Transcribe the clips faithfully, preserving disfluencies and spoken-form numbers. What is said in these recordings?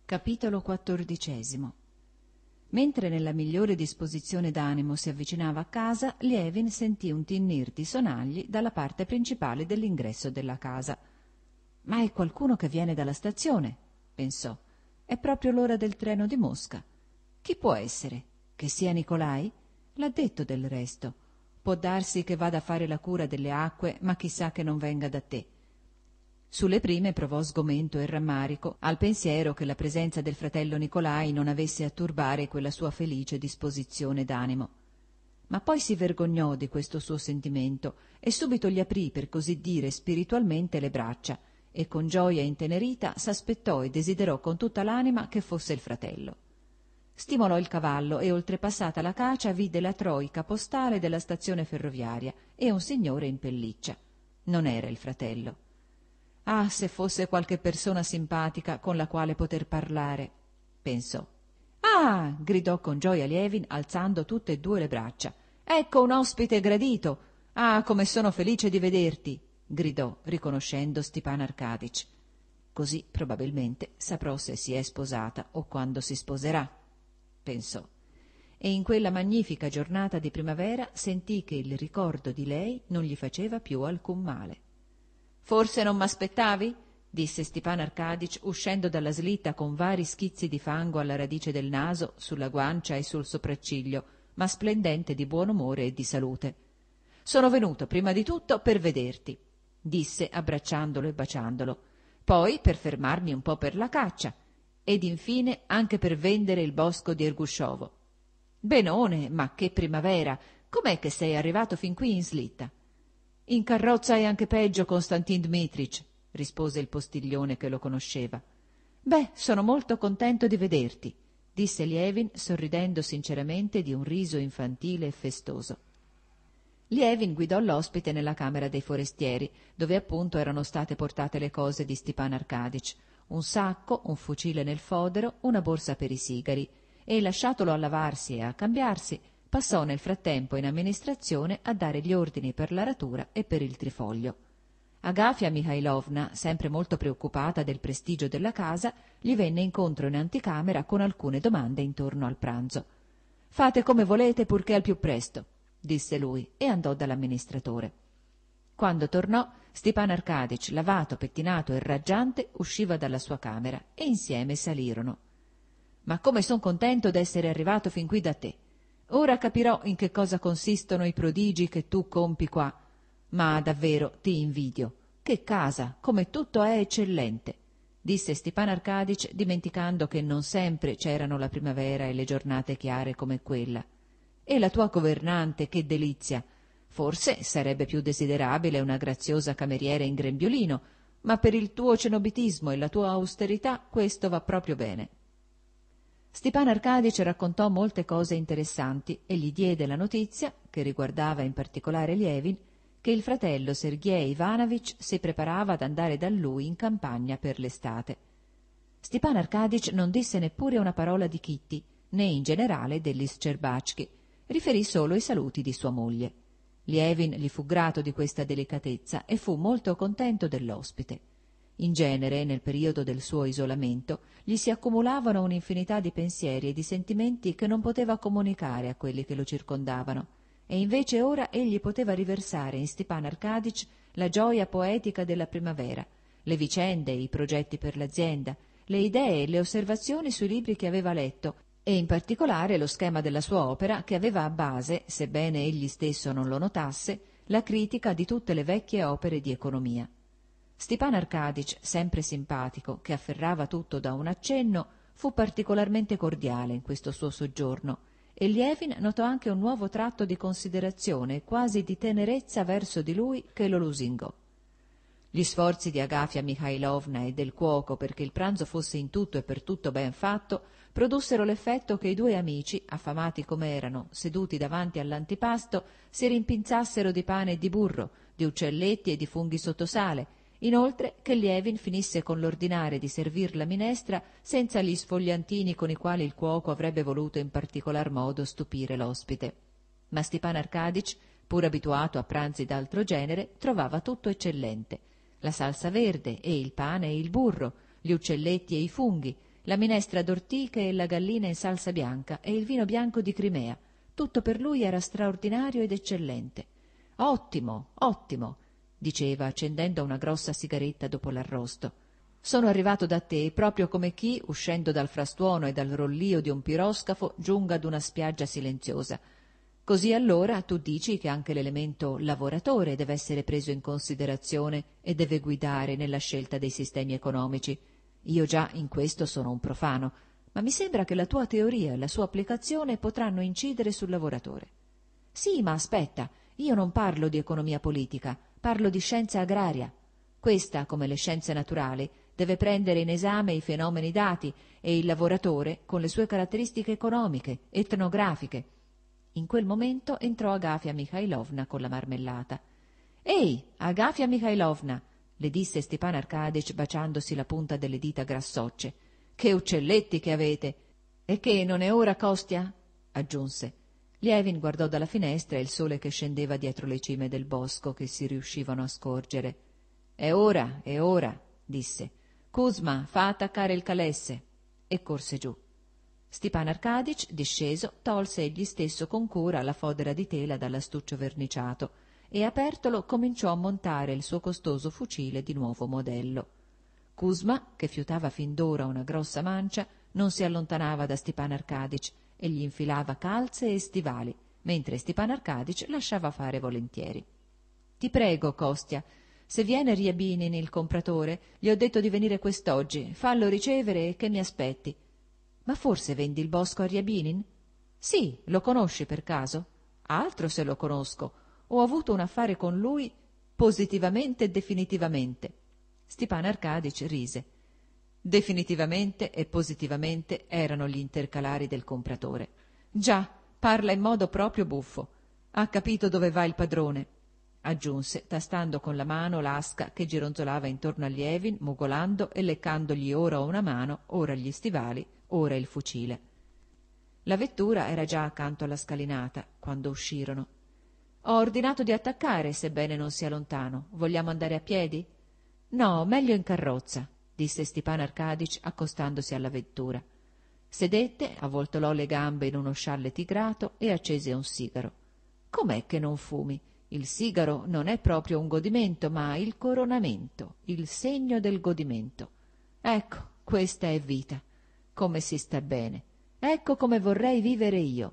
Capitolo quattordicesimo. Mentre nella migliore disposizione d'animo si avvicinava a casa, Lievin sentì un tinnir di sonagli dalla parte principale dell'ingresso della casa. «Ma è qualcuno che viene dalla stazione», pensò. «È proprio l'ora del treno di Mosca. Chi può essere? Che sia Nicolai? L'ha detto del resto. Può darsi che vada a fare la cura delle acque, ma chissà che non venga da te». Sulle prime provò sgomento e rammarico al pensiero che la presenza del fratello Nicolai non avesse a turbare quella sua felice disposizione d'animo. Ma poi si vergognò di questo suo sentimento e subito gli aprì, per così dire spiritualmente, le braccia, e con gioia intenerita s'aspettò e desiderò con tutta l'anima che fosse il fratello. Stimolò il cavallo e, oltrepassata la cacia, vide la troica postale della stazione ferroviaria e un signore in pelliccia. Non era il fratello. Ah, se fosse qualche persona simpatica con la quale poter parlare, pensò. «Ah!» gridò con gioia Lievin, alzando tutte e due le braccia. «Ecco un ospite gradito! Ah, come sono felice di vederti!» gridò, riconoscendo Stepan Arkadych. «Così probabilmente saprò se si è sposata o quando si sposerà», pensò. E in quella magnifica giornata di primavera sentì che il ricordo di lei non gli faceva più alcun male. «Forse non m'aspettavi?» disse Stepan Arkadych, uscendo dalla slitta con vari schizzi di fango alla radice del naso, sulla guancia e sul sopracciglio, ma splendente di buon umore e di salute. «Sono venuto prima di tutto per vederti», disse abbracciandolo e baciandolo, «poi per fermarmi un po' per la caccia, ed infine anche per vendere il bosco di Ergushovo». «Benone, ma che primavera! Com'è che sei arrivato fin qui in slitta?» «In carrozza è anche peggio, Konstantin Dmitrich», rispose il postiglione che lo conosceva. «Beh, sono molto contento di vederti», disse Lievin, sorridendo sinceramente di un riso infantile e festoso. Lievin guidò l'ospite nella camera dei forestieri, dove appunto erano state portate le cose di Stepan Arkadych, un sacco, un fucile nel fodero, una borsa per i sigari, e, lasciatolo a lavarsi e a cambiarsi, passò nel frattempo in amministrazione a dare gli ordini per l'aratura e per il trifoglio. Agafia Mikhailovna, sempre molto preoccupata del prestigio della casa, gli venne incontro in anticamera con alcune domande intorno al pranzo. «Fate come volete purché al più presto», disse lui, e andò dall'amministratore. Quando tornò, Stepan Arkadych, lavato, pettinato e raggiante, usciva dalla sua camera e insieme salirono. «Ma come son contento d'essere arrivato fin qui da te! Ora capirò in che cosa consistono i prodigi che tu compi qua. Ma davvero ti invidio. Che casa, come tutto è eccellente», disse Stepan Arkadych, dimenticando che non sempre c'erano la primavera e le giornate chiare come quella. «E la tua governante, che delizia! Forse sarebbe più desiderabile una graziosa cameriera in grembiulino, ma per il tuo cenobitismo e la tua austerità questo va proprio bene». Stepan Arkadych raccontò molte cose interessanti e gli diede la notizia, che riguardava in particolare Lievin, che il fratello Sergej Ivanovich si preparava ad andare da lui in campagna per l'estate. Stepan Arkadych non disse neppure una parola di Kitty, né in generale degli Scerbatchky, riferì solo i saluti di sua moglie. Lievin gli fu grato di questa delicatezza e fu molto contento dell'ospite. In genere, nel periodo del suo isolamento, gli si accumulavano un'infinità di pensieri e di sentimenti che non poteva comunicare a quelli che lo circondavano, e invece ora egli poteva riversare in Stepan Arkadych la gioia poetica della primavera, le vicende e i progetti per l'azienda, le idee e le osservazioni sui libri che aveva letto, e in particolare lo schema della sua opera che aveva a base, sebbene egli stesso non lo notasse, la critica di tutte le vecchie opere di economia. Stepan Arkadych, sempre simpatico, che afferrava tutto da un accenno, fu particolarmente cordiale in questo suo soggiorno, e Lievin notò anche un nuovo tratto di considerazione e quasi di tenerezza verso di lui che lo lusingò. Gli sforzi di Agafia Mikhailovna e del cuoco perché il pranzo fosse in tutto e per tutto ben fatto produssero l'effetto che i due amici, affamati come erano, seduti davanti all'antipasto, si rimpinzassero di pane e di burro, di uccelletti e di funghi sottosale. Inoltre che Lievin finisse con l'ordinare di servir la minestra senza gli sfogliantini con i quali il cuoco avrebbe voluto in particolar modo stupire l'ospite. Ma Stepan Arkadych, pur abituato a pranzi d'altro genere, trovava tutto eccellente. La salsa verde e il pane e il burro, gli uccelletti e i funghi, la minestra d'ortiche e la gallina in salsa bianca e il vino bianco di Crimea. Tutto per lui era straordinario ed eccellente. Ottimo, ottimo, diceva accendendo una grossa sigaretta dopo l'arrosto. Sono arrivato da te proprio come chi, uscendo dal frastuono e dal rollio di un piroscafo, giunga ad una spiaggia silenziosa. Così allora tu dici che anche l'elemento lavoratore deve essere preso in considerazione e deve guidare nella scelta dei sistemi economici. Io già in questo sono un profano, ma mi sembra che la tua teoria e la sua applicazione potranno incidere sul lavoratore. Sì, ma aspetta, io non parlo di economia politica, parlo di scienza agraria. Questa, come le scienze naturali, deve prendere in esame i fenomeni dati e il lavoratore con le sue caratteristiche economiche, etnografiche. In quel momento entrò Agafia Mikhailovna con la marmellata. «Ehi, Agafia Mikhailovna!» le disse Stepan Arcadic baciandosi la punta delle dita grassocce. «Che uccelletti che avete! E che, non è ora, Kostya?» aggiunse. Lievin guardò dalla finestra il sole che scendeva dietro le cime del bosco che si riuscivano a scorgere. «È ora, è ora!» disse. «Kuzma, fa attaccare il calesse!» e corse giù. Stepan Arcadic, disceso, tolse egli stesso con cura la fodera di tela dall'astuccio verniciato e, apertolo, cominciò a montare il suo costoso fucile di nuovo modello. Kuzma, che fiutava fin d'ora una grossa mancia, non si allontanava da Stepan Arcadic e gli infilava calze e stivali, mentre Stepan Arcadic lasciava fare volentieri. «Ti prego, Kostya, se viene Ryabinin il compratore, gli ho detto di venire quest'oggi, fallo ricevere e che mi aspetti». «Ma forse vendi il bosco a Ryabinin?» «Sì, lo conosci per caso?» «Altro se lo conosco. Ho avuto un affare con lui positivamente e definitivamente». Stepan Arcadic rise. Definitivamente e positivamente erano gli intercalari del compratore. «Già, parla in modo proprio buffo. Ha capito dove va il padrone», aggiunse, tastando con la mano l'asca che gironzolava intorno a Lievin, mugolando e leccandogli ora una mano, ora gli stivali, ora il fucile. La vettura era già accanto alla scalinata quando uscirono. «Ho ordinato di attaccare, sebbene non sia lontano. Vogliamo andare a piedi?» «No, meglio in carrozza», disse Stepan Arcadic accostandosi alla vettura. Sedette, avvoltolò le gambe in uno scialle tigrato e accese un sigaro. «Com'è che non fumi? Il sigaro non è proprio un godimento, ma il coronamento, il segno del godimento. Ecco, questa è vita. Come si sta bene. Ecco come vorrei vivere io».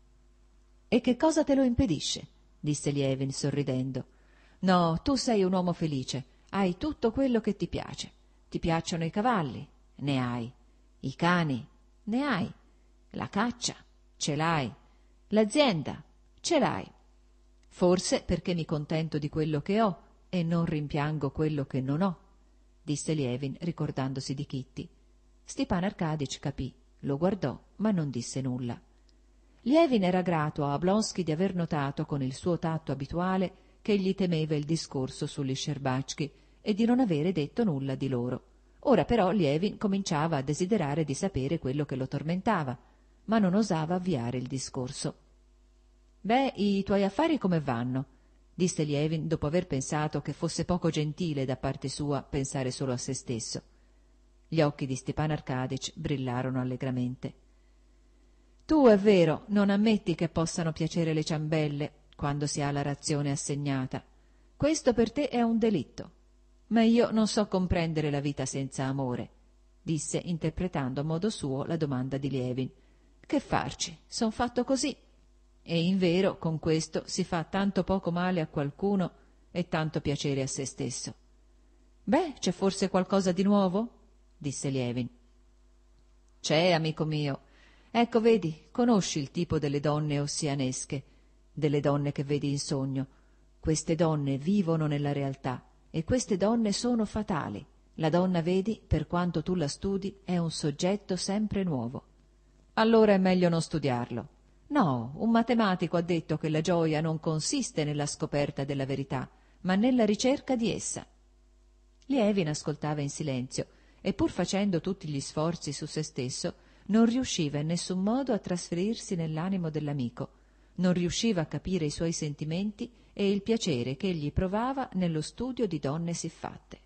«E che cosa te lo impedisce?» disse Lievin sorridendo. «No, tu sei un uomo felice, hai tutto quello che ti piace. Ti piacciono i cavalli? Ne hai. I cani? Ne hai. La caccia? Ce l'hai. L'azienda? Ce l'hai. Forse perché mi contento di quello che ho e non rimpiango quello che non ho», disse Lievin ricordandosi di Kitty. Stepan Arcadic capì, lo guardò, ma non disse nulla. Lievin era grato a Oblonsky di aver notato con il suo tatto abituale che egli temeva il discorso sugli Scerbatsky e di non avere detto nulla di loro. Ora però Lievin cominciava a desiderare di sapere quello che lo tormentava, ma non osava avviare il discorso. «Beh, i tuoi affari come vanno?» disse Lievin dopo aver pensato che fosse poco gentile da parte sua pensare solo a se stesso. Gli occhi di Stepan Arcadic brillarono allegramente. «Tu, è vero, non ammetti che possano piacere le ciambelle quando si ha la razione assegnata. Questo per te è un delitto. Ma io non so comprendere la vita senza amore», disse interpretando a modo suo la domanda di Lievin. «Che farci? Son fatto così. E invero con questo si fa tanto poco male a qualcuno e tanto piacere a se stesso». «Beh, c'è forse qualcosa di nuovo?» disse Lievin. «C'è, amico mio. Ecco, vedi, conosci il tipo delle donne ossianesche, delle donne che vedi in sogno. Queste donne vivono nella realtà e queste donne sono fatali. La donna, vedi, per quanto tu la studi, è un soggetto sempre nuovo. Allora è meglio non studiarlo. No, un matematico ha detto che la gioia non consiste nella scoperta della verità, ma nella ricerca di essa». Lievin ascoltava in silenzio e, pur facendo tutti gli sforzi su se stesso, non riusciva in nessun modo a trasferirsi nell'animo dell'amico, non riusciva a capire i suoi sentimenti e il piacere che egli provava nello studio di donne siffatte.